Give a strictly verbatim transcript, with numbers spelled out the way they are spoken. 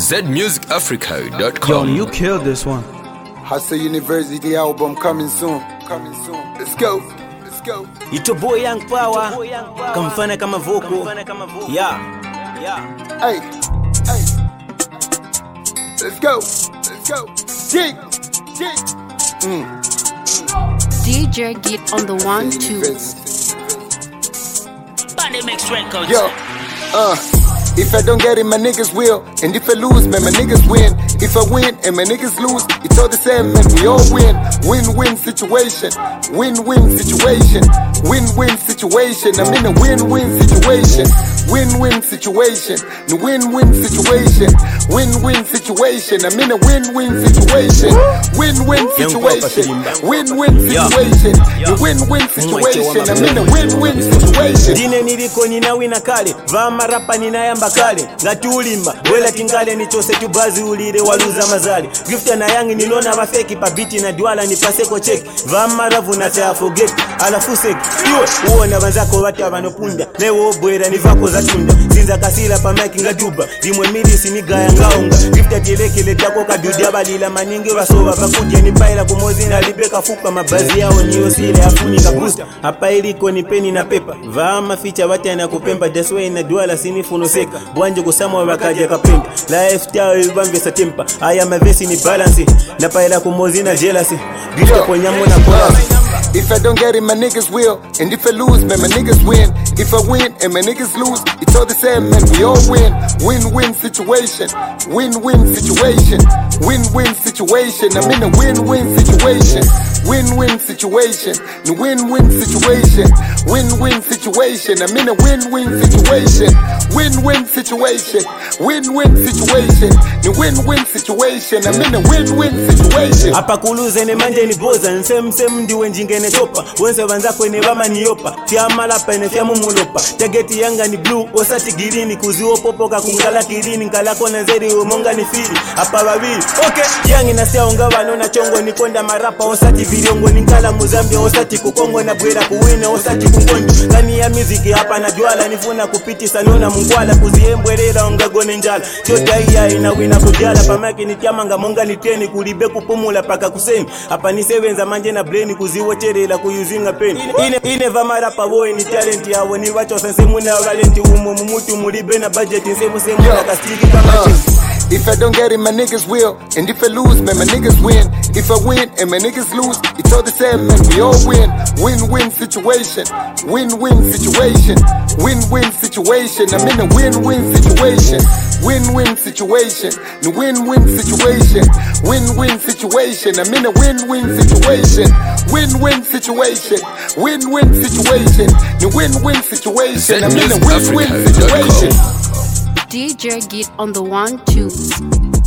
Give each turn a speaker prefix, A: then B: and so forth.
A: Z music africa dot com.
B: Yo, you killed this one.
C: Hustle University album coming soon. Coming soon. Let's go. Let's go.
B: It's your boy Young Power. Kamfana kama voko. Yeah. Yeah.
C: Hey. Hey. Let's go. Let's go. Jig. Jig. Mm.
D: D J get on the one two.
E: Mix records.
C: Yo. Uh. If I don't get it, my niggas will. And if I lose, man, my niggas win. If I win and my niggas lose, it's all the same, man, we all win. Win-win situation. Win-win situation. Win-win situation. I'm in a win-win situation. Win-win situation. The win-win situation. Win-win situation. I'm in a win-win situation. Win-win situation. Win-win situation. The win-win situation. I'm in a win-win situation.
B: Dine niliko nina wina kale. Vama rapa nina yamba kale. Ngati ulimba. Wela tingale ni chose tubazi ulire waluza mazali. Gifta na yangi nilona wafeki pa biti na duala ni paseko check. Vama ravu na tea forget. Alafu seki. Iwe uona wanzako wata wanopunda. Lewo bwera ni vako za tunda. Zinza kasila pa maki nga juba. Dimwe mili siniga ya ngaunga. Gifta teleke letako kadudia balila maningi wasoba. Pakudia ni paila kumozi na libeka fuka. Mabazi yao niyo sile afuni kabusta. Hapa iliko ni peni na pepa. Vama ficha wata na kupemba. Deswe na duala sinifuno seka. Bwanjo kusamwa wakaja kapenda. Lifestyle ibambe sa tempa. Aya mavesi ni balance. Na paila kumozi na jealousy. Gifta ponyango na polasi.
C: If I don't get it, my niggas will. And if I lose, man, my niggas win. If I win and my niggas lose, it's all the same, man, we all win. Win-win situation. Win-win situation. Win-win situation. I'm in a win-win situation. Win-win situation. The win-win situation. Win-win situation. I'm in a win-win situation. Win-win situation. Win-win situation. The win-win situation. I'm in a win-win situation.
B: Hapa kuluze ne manje ni boza. Nsem nsem ndiwe njingene topa. Wense wanza kwenye wama ni yopa. Tiama lapa ene fiamu mulopa. Tageti yanga ni blue. Osati girini kuziwo popoka kungala kirini. Nkalako na zeri umonga ni fili. Hapa wawili. Okay. Yangi na siya unga wanona chongo ni konda marapa. Osati viriongo ni nkala muzambia. Osati kukongo na bwera kuwine. Osati kungondo. Kani ya muziki hapa na juala. Nifuna kupiti sanona mungwala. Kuziembwerera unga gone njala. Chota iya ina wina kujala. Pamaki ni tiamanga monga ni teni. Kulibe kupumula paka kuseni. Hapa ni sevenza manje na brain kuziwocherera kuyuzinga pen. Ine ine vamara pa boy ni talent yawo ni wacho sensemu na talent umu mumutu mulibe na budget nsemu semu na kastiki kama
C: uh, If I don't get it, my niggas will. And if I lose, man, my niggas win. If I win and my niggas lose, it's all the same, man, we all win. Win-win situation. Win-win situation. Win-win situation. I'm in a win-win situation. Win-win situation. The win-win situation. Win-win situation. I'm in a win-win situation. Win-win situation. Win-win situation. The win-win situation. I'm in a win-win situation.
D: D J get on the one two.